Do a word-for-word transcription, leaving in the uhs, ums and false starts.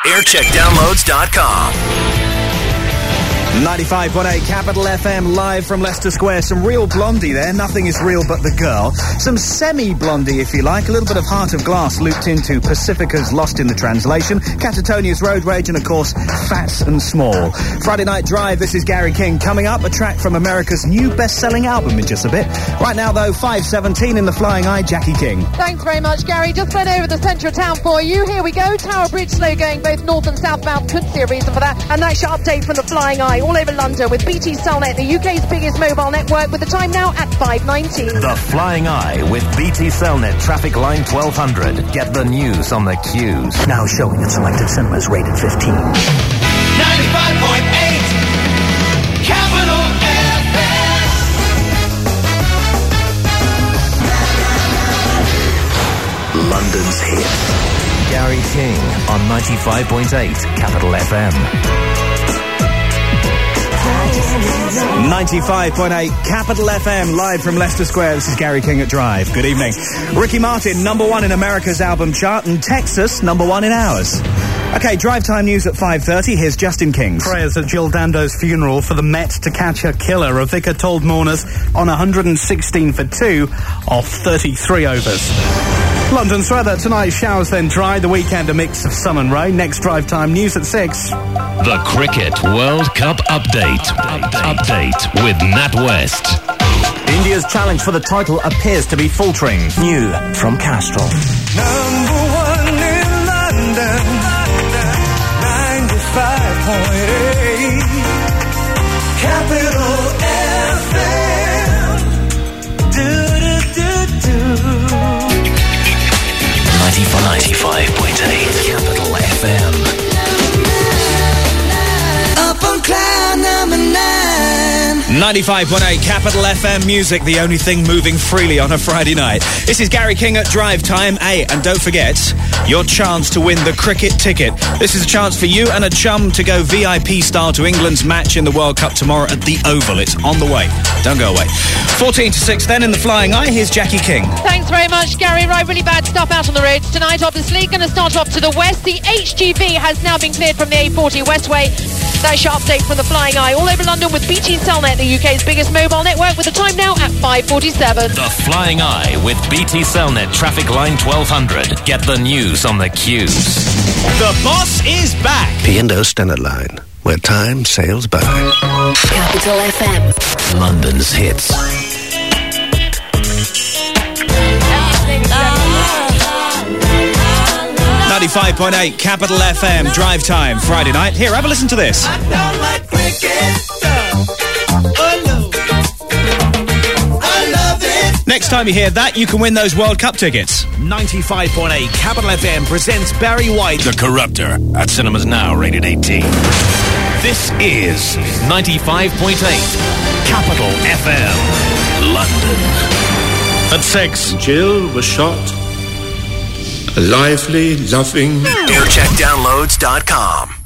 aircheck downloads dot com. ninety-five point eight Capital F M, live from Leicester Square. Some real Blondie there. Nothing is real but the girl. Some semi-Blondie, if you like. A little bit of Heart of Glass looped into Pacifica's Lost in the Translation. Catatonia's Road Rage, and of course, Fats and Small. Friday Night Drive, this is Gary King. Coming up, a track from America's new best-selling album in just a bit. Right now, though, five seventeen in the Flying Eye, Jackie King. Thanks very much, Gary. Just fled over the centre of town for you. Here we go. Tower Bridge slow going both north and southbound. Could see a reason for that. And that's your update from the Flying Eye all over London with B T Cellnet, the U K's biggest mobile network, with the time now at five nineteen. The Flying Eye with B T Cellnet Traffic Line twelve hundred. Get the news on the queues. Now showing at selected cinemas rated fifteen. ninety-five point eight Capital F M. London's hit. Gary King on ninety-five point eight Capital F M. ninety-five point eight Capital F M, live from Leicester Square. This is Gary King at Drive. Good evening. Ricky Martin, number one in America's album chart, and Texas, number one in ours. Okay, drive time news at five thirty. Here's Justin Kings. Prayers at Jill Dando's funeral for the Met to catch her killer. A vicar told mourners on one hundred sixteen for two off thirty-three overs. London's weather tonight, showers then dry. The weekend a mix of sun and rain. Next drive time news at six. The Cricket World Cup Update. Update, Update with Nat West. India's challenge for the title appears to be faltering. New from Castrol. Number one in London, ninety-five point eight Capital F M. Do-do-do-do. ninety-five point eight Capital F M. Up on cloud number nine. ninety-five point eight Capital F M music, the only thing moving freely on a Friday night. This is Gary King at Drive Time. Hey, and don't forget your chance to win the cricket ticket. This is a chance for you and a chum to go V I P style to England's match in the World Cup tomorrow at the Oval. It's on the way. Don't go away. fourteen to six then in the Flying Eye. Here's Jackie King. Thanks very much, Gary. Right, really bad stuff out on the roads tonight. Obviously, going to start off to the west. The H G V has now been cleared from the A forty Westway. That's your update from the Flying Eye all over London with B T Cellnet, the U K's biggest mobile network, with the time now at five forty-seven. The Flying Eye with B T Cellnet Traffic Line twelve hundred. Get the news on the queues. The boss is back. P and O Standard Line, where time sails by. Capital F M. London's hits. ninety-five point eight Capital F M, Drive Time, Friday night. Here, have a listen to this. I don't like cricket. Oh no. I love it. Next time you hear that, you can win those World Cup tickets. ninety-five point eight Capital F M presents Barry White, The Corruptor, at cinemas now rated eighteen. This is ninety-five point eight Capital F M, London. At six. Jill was shot. A lively, loving... aircheck downloads dot com.